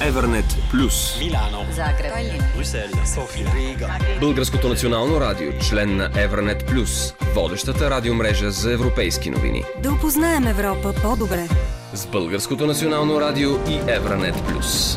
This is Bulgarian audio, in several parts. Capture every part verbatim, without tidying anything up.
Евернет Плюс, Милано, Загреб, Брюксел, София, Рига. Българското национално радио, член на Евернет Плюс, водещата радиомрежа за европейски новини. да опознаем Европа по-добре. С Българското национално радио и Евернет Плюс.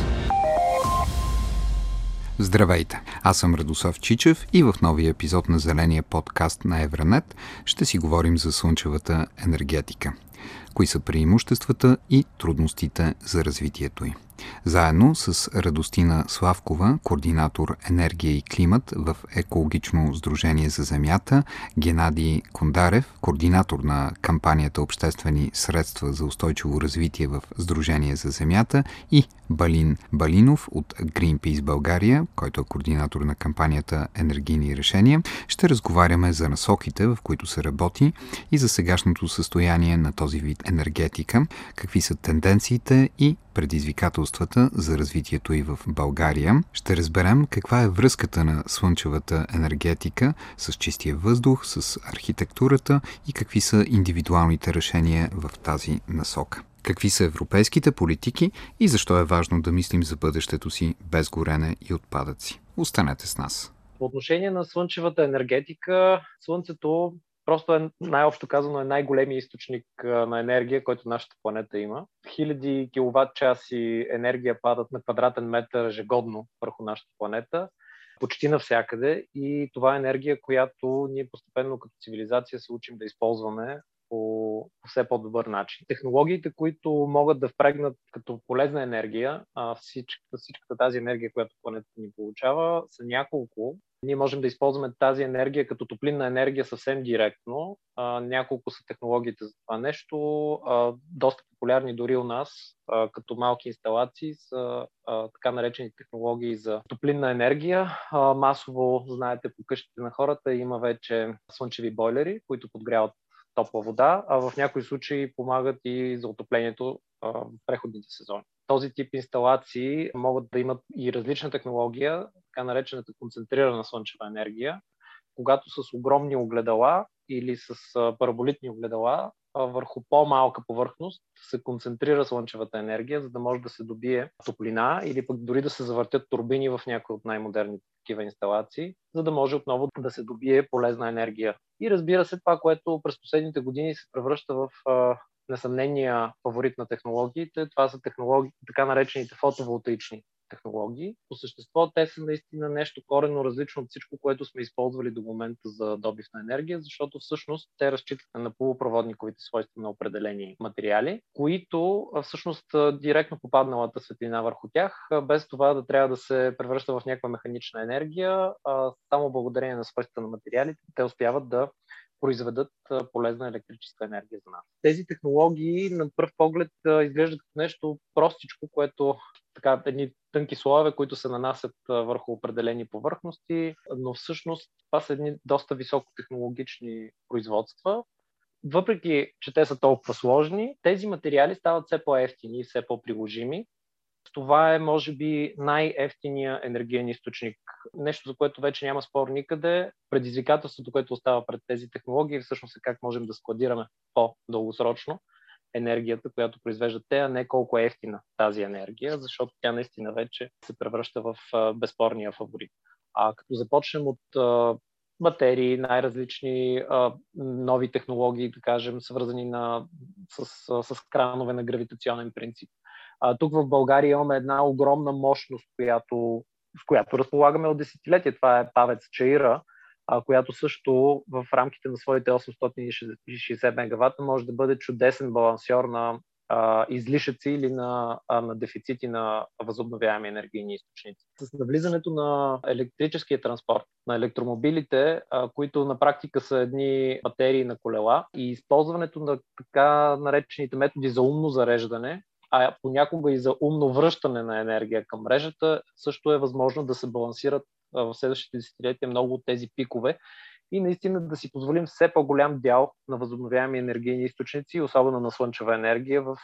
Здравейте! Аз съм Радослав Чичев и в новия епизод на Зеления подкаст на Евранет ще си говорим за слънчевата енергетика. Кои са преимуществата и трудностите за развитието й. Заедно с Радостина Славкова, координатор енергия и климат в Екологично сдружение за земята, Геннадий Кондарев, координатор на кампанията Обществени средства за устойчиво развитие в Сдружение за земята, и Балин Балинов от Greenpeace България, който е координатор на кампанията Енергийни решения, ще разговаряме за насоките, в които се работи, и за сегашното състояние на този вид енергетика, какви са тенденциите и предизвикателствата за развитието и в България. Ще разберем каква е връзката на слънчевата енергетика с чистия въздух, с архитектурата и какви са индивидуалните решения в тази насока. Какви са европейските политики и защо е важно да мислим за бъдещето си без горене и отпадъци. Останете с нас. По отношение на слънчевата енергетика, Слънцето просто е, най-общо казано, е най-големият източник на енергия, който нашата планета има. Хиляди киловатт-часи енергия падат на квадратен метър ежегодно върху нашата планета, почти навсякъде, и това е енергия, която ние постепенно като цивилизация се учим да използваме по все по-добър начин. Технологиите, които могат да впрегнат като полезна енергия, всичката, всичката тази енергия, която планетата ни получава, са няколко. Ние можем да използваме тази енергия като топлинна енергия съвсем директно. А, няколко са технологиите за това нещо. А, доста популярни дори у нас, а, като малки инсталации, са а, така наречени технологии за топлинна енергия. А, масово, знаете, по къщите на хората има вече слънчеви бойлери, които подгряват топла вода, а в някои случаи помагат и за отоплението а, в преходните сезони. Този тип инсталации могат да имат и различна технология, така наречената концентрирана слънчева енергия, когато с огромни огледала или с параболитни огледала върху по-малка повърхност се концентрира слънчевата енергия, за да може да се добие топлина или пък дори да се завъртят турбини в някои от най-модерните такива инсталации, за да може отново да се добие полезна енергия. И разбира се, това, което през последните години се превръща в несъмнения фаворит на технологиите, това са технологии, така наречените фотоволтаични технологии. По същество те са наистина нещо коренно различно от всичко, което сме използвали до момента за добив на енергия, защото всъщност те разчитат на полупроводниковите свойства на определени материали, които всъщност директно попадналата светлина върху тях, без това да трябва да се превръща в някаква механична енергия, само благодарение на свойствата на материалите, те успяват да произведат полезна електрическа енергия за нас. Тези технологии на пръв поглед изглеждат като нещо простичко, което така едни тънки слоеве, които се нанасят върху определени повърхности, но всъщност това са едни доста високотехнологични производства. Въпреки че те са толкова сложни, тези материали стават все по-евтини и все по-приложими. Това е, може би, най-евтиния енергиен източник. Нещо, за което вече няма спор никъде. Предизвикателството, което остава пред тези технологии, всъщност е как можем да складираме по-дългосрочно енергията, която произвеждат те, а не колко е ефтина тази енергия, защото тя наистина вече се превръща в безспорния фаворит. А като започнем от а, батерии, най-различни а, нови технологии, да кажем, свързани на, с, с кранове на гравитационен принцип. А, тук в България имаме една огромна мощност, която, с която разполагаме от десетилетия. Това е ПАВЕЦ Чаира, а, която също в рамките на своите осемстотин и шейсет мегавата може да бъде чудесен балансьор на а, излишъци или на, а, на дефицити на възобновяеми енергийни източници. С навлизането на електрическия транспорт, на електромобилите, а, които на практика са едни батерии на колела, и използването на така наречените методи за умно зареждане, а понякога и за умно връщане на енергия към мрежата, също е възможно да се балансират в следващите десетилетия много от тези пикове и наистина да си позволим все по-голям дял на възобновяеми енергийни източници, особено на слънчева енергия в,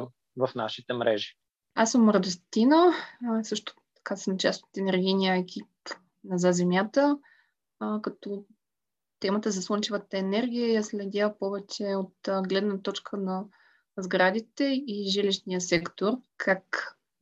в нашите мрежи. Аз съм Радостина, също така съм част от енергийния екип на За земята, като темата за слънчевата енергия я следя повече от гледна точка на сградите и жилищния сектор, как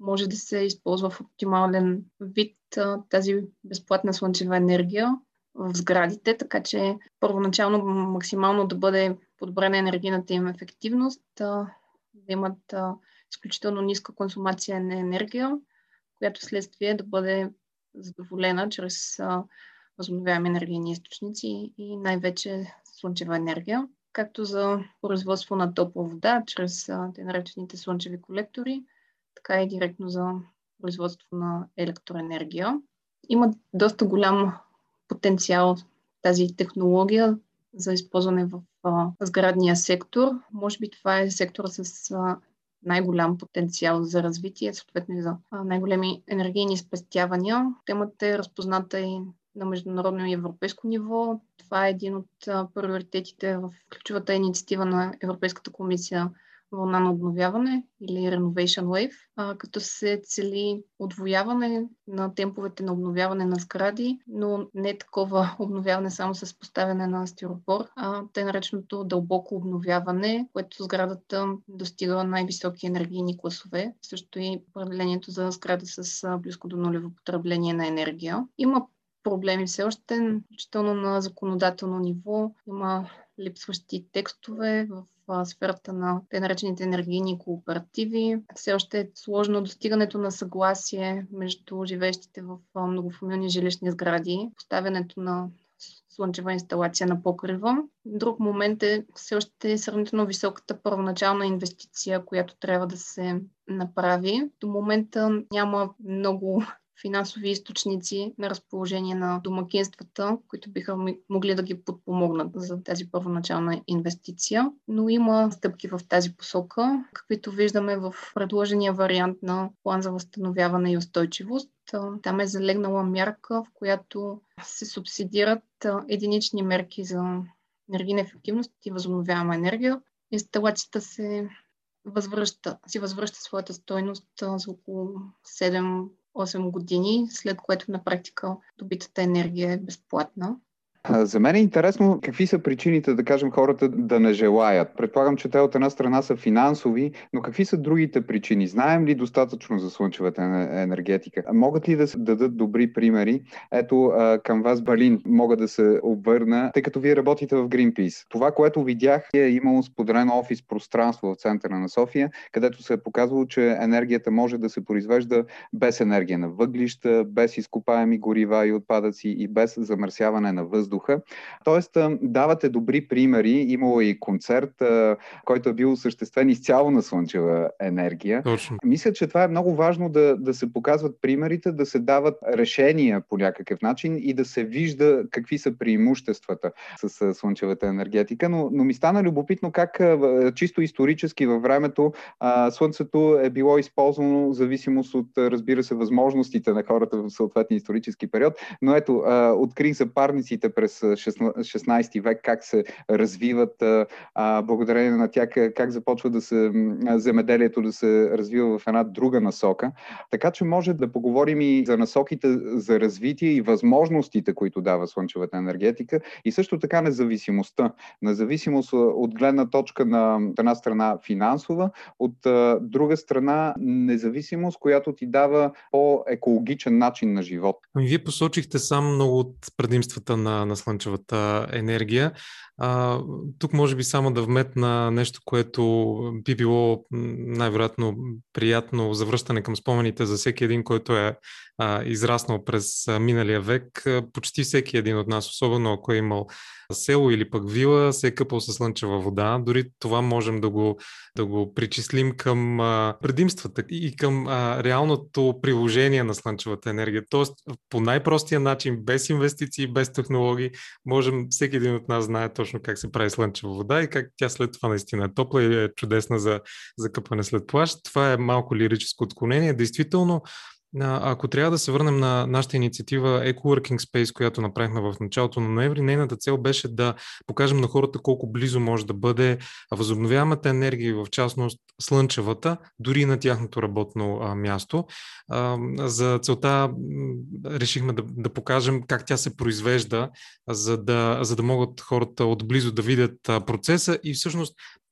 може да се използва в оптимален вид тази безплатна слънчева енергия в сградите, така че първоначално максимално да бъде подобрена енергийната им ефективност, да имат изключително ниска консумация на енергия, която следствие да бъде задоволена чрез възобновяеми енергийни източници и най-вече слънчева енергия, както за производство на топла вода чрез те наречените слънчеви колектори, така и директно за производство на електроенергия. Има доста голям потенциал тази технология за използване в а, сградния сектор. Може би това е сектора с а, най-голям потенциал за развитие, съответно и за а, най-големи енергийни спестявания. Темата е разпозната и на международно и европейско ниво. Това е един от а, приоритетите в ключовата инициатива на Европейската комисия Вълна на обновяване или Renovation Wave, а, като се цели отвояване на темповете на обновяване на сгради, но не такова обновяване само с поставяне на стиропор, а тъй нареченото дълбоко обновяване, което сградата достига най-високи енергийни класове, също и определението за сграда с а, близко до нулево потребление на енергия. Има проблеми все още, включително на законодателно ниво. Има липсващи текстове в а, сферата на те наречените енергийни кооперативи. Все още е сложно достигането на съгласие между живеещите в а, многофамилни жилищни сгради, поставянето на слънчева инсталация на покрива. Друг момент е все още сравнително високата първоначална инвестиция, която трябва да се направи. До момента няма много финансови източници на разположение на домакинствата, които биха могли да ги подпомогнат за тази първоначална инвестиция. Но има стъпки в тази посока, каквито виждаме в предложения вариант на план за възстановяване и устойчивост. Там е залегнала мярка, в която се субсидират единични мерки за енергийна ефективност и възобновяема енергия. Инсталацията се възвръща, си възвръща своята стойност за около седем-осем години, след което на практика добитата енергия е безплатна. За мен е интересно какви са причините, да кажем, хората да не желаят. Предполагам, че те от една страна са финансови, но какви са другите причини? Знаем ли достатъчно за слънчевата енергетика? Могат ли да се дадат добри примери? Ето, към вас, Балин, мога да се обърна, тъй като вие работите в Greenpeace. Това, което видях, е имало споделено офис пространство в центъра на София, където се е показвало, че енергията може да се произвежда без енергия на въглища, без изкопаеми горива и отпадъци и без замърсяване на въздуха. Тоест, давате добри примери. Имало и концерт, който е бил осъществен изцяло на слънчева енергия. Точно. Мисля, че това е много важно да, да се показват примерите, да се дават решения по някакъв начин и да се вижда какви са преимуществата с слънчевата енергетика. Но, но ми стана любопитно как чисто исторически във времето слънцето е било използвано в зависимост от, разбира се, възможностите на хората в съответния исторически период. Но ето, открих за парниците през шестнадесети век, как се развиват, а, благодарение на тях, как започва да се земеделието да се развива в една друга насока. Така че може да поговорим и за насоките за развитие и възможностите, които дава слънчевата енергетика, и също така независимостта. Независимост от гледна точка на една страна финансова, от а, друга страна независимост, която ти дава по-екологичен начин на живот. Ами вие посочихте сам много от предимствата на на слънчевата енергия. А, тук може би само да вметна нещо, което би било най-вероятно приятно завръщане към спомените за всеки един, който е а, израснал през а, миналия век. Почти всеки един от нас, особено ако е имал село или пък вила, се е къпал със слънчева вода. Дори това можем да го, да го причислим към а, предимствата и към а, реалното приложение на слънчевата енергия. Тоест, по най-простия начин, без инвестиции, без технологии, можем, всеки един от нас знае точно как се прави слънчева вода и как тя след това наистина е топла и е чудесна за, за къпане след плаж. Това е малко лирическо отклонение. Действително, ако трябва да се върнем на нашата инициатива Eco-Working Space, която направихме в началото на ноември, нейната цел беше да покажем на хората колко близо може да бъде възобновяемата енергия и в частност слънчевата, дори на тяхното работно а, място. А, за целта решихме да, да покажем как тя се произвежда, за да, за да могат хората отблизо да видят а, процеса и всъщност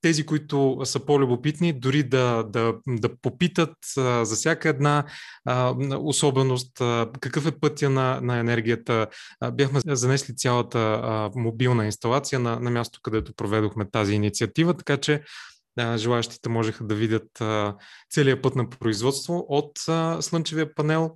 тези, които са по-любопитни, дори да, да, да попитат а, за всяка една а, особеност, а, какъв е пътя на, на енергията. А, бяхме занесли цялата а, мобилна инсталация на, на място, където проведохме тази инициатива, така че а, желаящите можеха да видят а, целият път на производство от а, слънчевия панел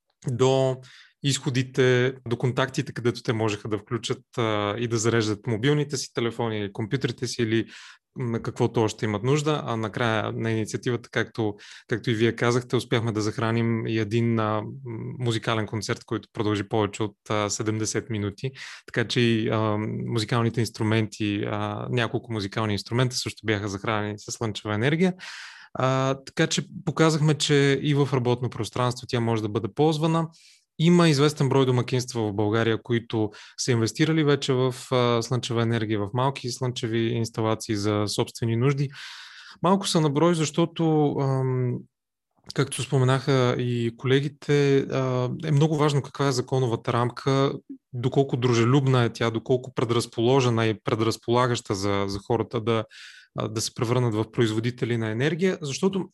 до изходите, до контактите, където те можеха да включат а, и да зареждат мобилните си телефони или компютрите си или на каквото още имат нужда. А накрая на инициативата, както, както и вие казахте, успяхме да захраним и един а, музикален концерт, който продължи повече от а, седемдесет минути. Така че и а, музикалните инструменти, а, няколко музикални инструмента също бяха захранени с слънчева енергия. А, така че показахме, че и в работно пространство тя може да бъде ползвана. Има известен брой домакинства в България, които са инвестирали вече в а, слънчева енергия, в малки слънчеви инсталации за собствени нужди. Малко са на брой, защото, ам, както споменаха и колегите, а, е много важно каква е законовата рамка, доколко дружелюбна е тя, доколко предразположена и предразполагаща за, за хората да, да се превърнат в производители на енергия, защото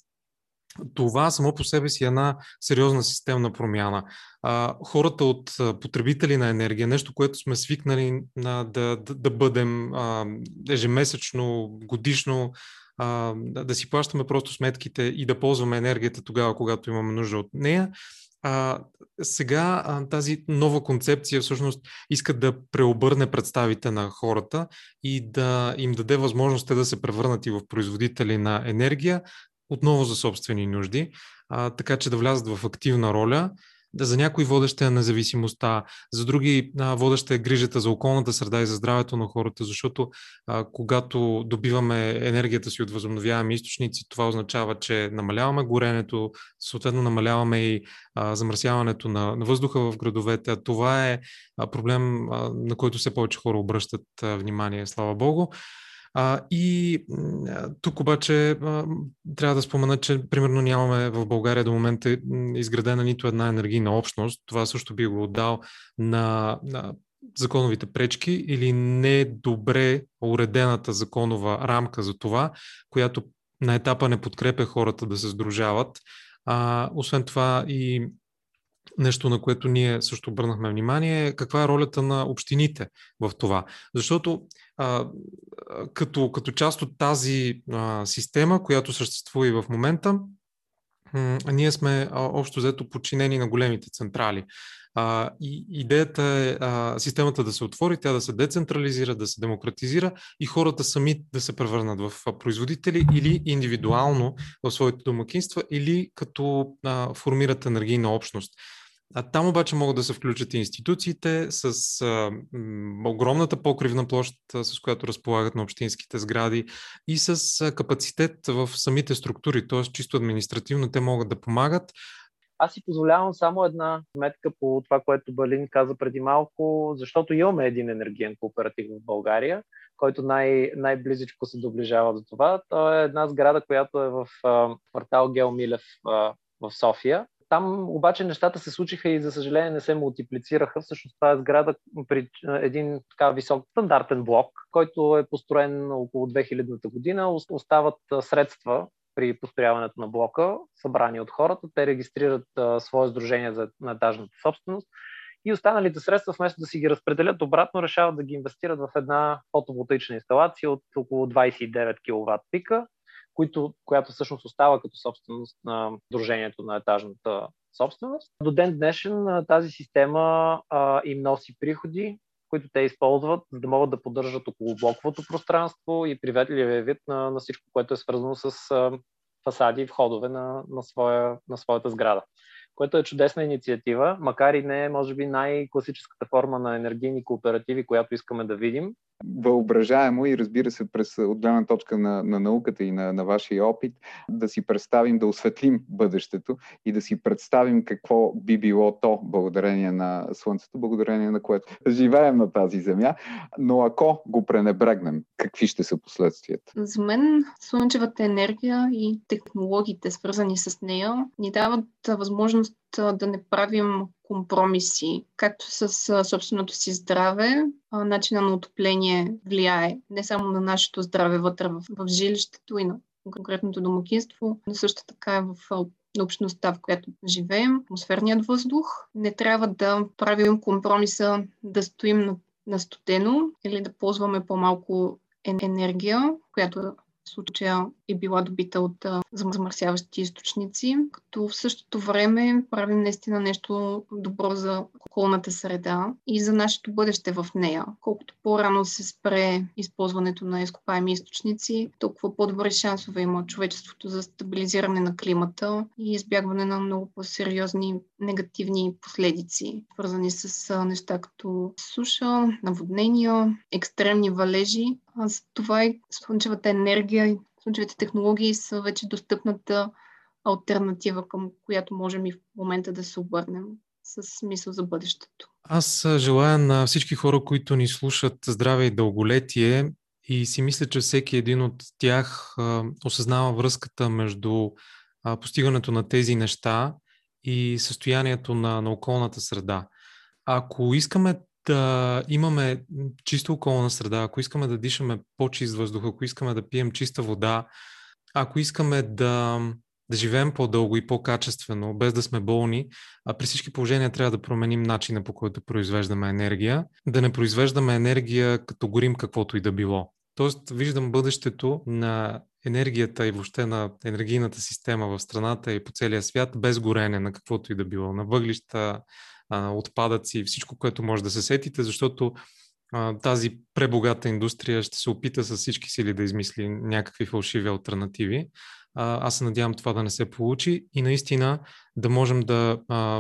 това само по себе си е една сериозна системна промяна. А, хората от а, потребители на енергия, нещо, което сме свикнали на, да, да, да бъдем а, ежемесечно, годишно, а, да, да си плащаме просто сметките и да ползваме енергията тогава, когато имаме нужда от нея. А, сега а, тази нова концепция всъщност иска да преобърне представите на хората и да им даде възможност те да се превърнат и в производители на енергия, отново за собствени нужди, а, така че да влязат в активна роля. Да, за някои водеща е независимостта, за други а, водеща е грижата за околната среда и за здравето на хората, защото а, когато добиваме енергията си от възобновяеми източници, това означава, че намаляваме горенето, съответно намаляваме и а, замърсяването на, на въздуха в градовете. А това е а, проблем, а, на който все повече хора обръщат а, внимание, слава Богу. А, и а, тук обаче а, трябва да спомена, че примерно нямаме в България до момента изградена нито една енергийна общност. Това също би го отдал на, на законовите пречки или недобре уредената законова рамка за това, която на етапа не подкрепя хората да се сдружават. А, освен това и нещо, на което ние също обърнахме внимание, е каква е ролята на общините в това. Защото а, като, като част от тази а, система, която съществува и в момента, м- ние сме а, общо взето подчинени на големите централи. А, и идеята е а, системата да се отвори, тя да се децентрализира, да се демократизира и хората сами да се превърнат в производители или индивидуално в своите домакинства, или като а, формират енергийна общност. А там обаче могат да се включат и институциите с а, м, огромната покривна площ, а, с която разполагат на общинските сгради и с а, капацитет в самите структури, т.е. чисто административно те могат да помагат. Аз си позволявам само една метка по това, което Балин каза преди малко, защото имаме един енергиен кооператив в България, който най- най-близичко се доближава до това. То е една сграда, която е в а, квартал Гео Милев а, в София. Там обаче нещата се случиха и за съжаление не се мултиплицираха. Всъщност това е сграда при един така висок стандартен блок, който е построен около две хилядната година. Остават средства при построяването на блока, събрани от хората. Те регистрират а, свое сдружение за на етажната собственост и останалите средства, вместо да си ги разпределят обратно, решават да ги инвестират в една фотоволтаична инсталация от около двадесет и девет киловат пика, които, която всъщност остава като собственост на сдружението на етажната собственост. До ден днешен тази система а, им носи приходи, които те използват, за да могат да поддържат около блоковото пространство и приветливия вид на, на всичко, което е свързано с а, фасади и входове на, на, своя, на своята сграда. Което е чудесна инициатива, макар и не е, може би, най-класическата форма на енергийни кооперативи, която искаме да видим. Въображаемо и разбира се през от гледна точка на, на науката и на, на вашия опит да си представим, да осветлим бъдещето и да си представим какво би било то благодарение на Слънцето, благодарение на което живеем на тази земя, но ако го пренебрегнем, какви ще са последствията? За мен слънчевата енергия и технологиите, свързани с нея, ни дават възможност да не правим компромиси, както с а, собственото си здраве. А, начина на отопление влияе не само на нашето здраве вътре в, в жилището и на конкретното домакинство, но също така и в на общността, в която живеем, атмосферният въздух. Не трябва да правим компромиса да стоим на, на студено или да ползваме по-малко енергия, която в случая е била добита от а, замърсяващи източници, като в същото време правим наистина нещо добро за околната среда и за нашето бъдеще в нея. Колкото по-рано се спре използването на изкопаеми източници, толкова по-добри шансове има човечеството за стабилизиране на климата и избягване на много по-сериозни негативни последици, свързани с а, неща като суша, наводнения, екстремни валежи. А за това и слънчевата енергия и слънчевите технологии са вече достъпната алтернатива, към която можем и в момента да се обърнем с мисъл за бъдещето. Аз желая на всички хора, които ни слушат, здраве и дълголетие, и си мисля, че всеки един от тях а, осъзнава връзката между а, постигането на тези неща и състоянието на, на околната среда. Ако искаме да имаме чиста околна среда, ако искаме да дишаме по-чист въздух, ако искаме да пием чиста вода, ако искаме да, да живеем по-дълго и по-качествено, без да сме болни, а при всички положения трябва да променим начина, по който произвеждаме енергия, да не произвеждаме енергия като горим каквото и да било. Тоест виждам бъдещето на енергията и въобще на енергийната система в страната и по целия свят без горене на каквото и да било, на въглища, отпадъци, всичко, което може да се сетите, защото а, тази пребогата индустрия ще се опита с всички сили да измисли някакви фалшиви алтернативи. А, аз се надявам това да не се получи и наистина да можем да, а,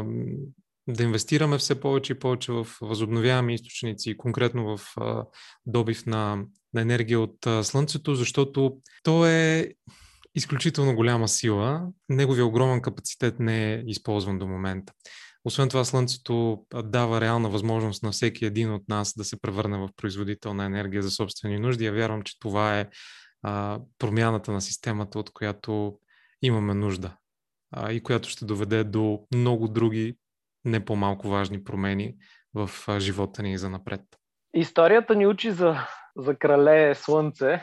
да инвестираме все повече и повече в възобновяеми източници, конкретно в а, добив на, на енергия от а, Слънцето, защото то е изключително голяма сила. Неговия огромен капацитет не е използван до момента. Освен това, Слънцето дава реална възможност на всеки един от нас да се превърне в производител на енергия за собствени нужди. Я вярвам, че това е а, промяната на системата, от която имаме нужда а, и която ще доведе до много други не по-малко важни промени в а, живота ни и занапред. Историята ни учи за, за крале Слънце,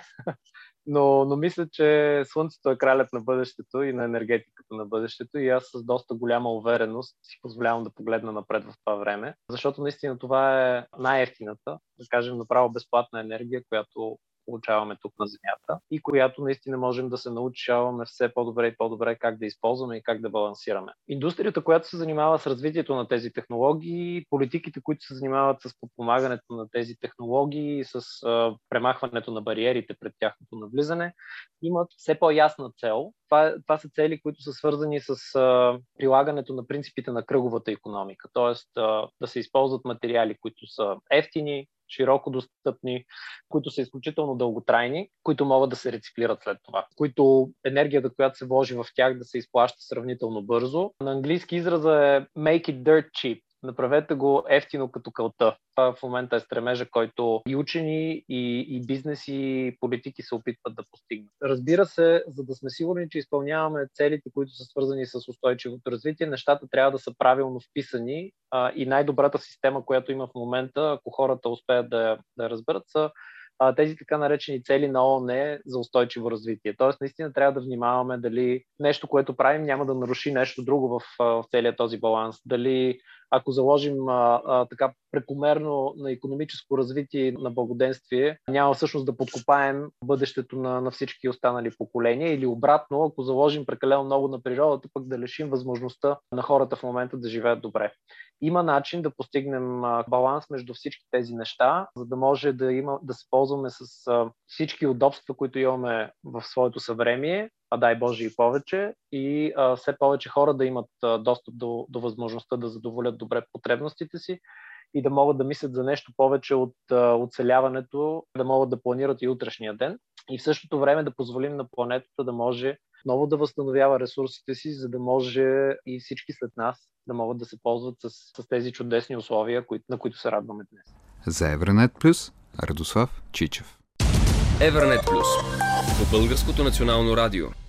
но, но мисля, че Слънцето е кралят на бъдещето и на енергетиката на бъдещето и аз с доста голяма увереност си позволявам да погледна напред в това време, защото наистина това е най-евтината, да кажем направо безплатна енергия, която получаваме тук на Земята и която наистина можем да се научаваме все по-добре и по-добре как да използваме и как да балансираме. Индустрията, която се занимава с развитието на тези технологии, политиките, които се занимават с подпомагането на тези технологии, с а, премахването на бариерите пред тяхното навлизане, имат все по-ясна цел. Това, това са цели, които са свързани с а, прилагането на принципите на кръговата икономика, т.е. да се използват материали, които са евтини, широко достъпни, които са изключително дълготрайни, които могат да се рециклират след това, които енергията, която се вложи в тях, да се изплаща сравнително бързо. На английски израза е make it dirt cheap. Направете го ефтино като кълта. Това в момента е стремежа, който и учени, и, и бизнес, и политики се опитват да постигнат. Разбира се, за да сме сигурни, че изпълняваме целите, които са свързани с устойчивото развитие, нещата трябва да са правилно вписани а, и най-добрата система, която има в момента, ако хората успеят да, да разберат, са а, тези така наречени цели на ООН за устойчиво развитие. Тоест, наистина трябва да внимаваме дали нещо, което правим, няма да наруши нещо друго в, в целия този баланс. Дали ако заложим а, а, така прекомерно на икономическо развитие, на благоденствие, няма всъщност да подкопаем бъдещето на, на всички останали поколения или обратно, ако заложим прекалено много на природата, пък да лишим възможността на хората в момента да живеят добре. Има начин да постигнем а, баланс между всички тези неща, за да може да, има, да се ползваме с а, всички удобства, които имаме в своето съвремие, а дай Боже и повече, и а, все повече хора да имат а, достъп до, до възможността да задоволят добре потребностите си и да могат да мислят за нещо повече от а, оцеляването, да могат да планират и утрешния ден и в същото време да позволим на планетата да може много да възстановява ресурсите си, за да може и всички след нас да могат да се ползват с, с тези чудесни условия, кои, на които се радваме днес. За Евранет Плюс, Радослав Чичев. Евранет Плюс по Българското национално радио.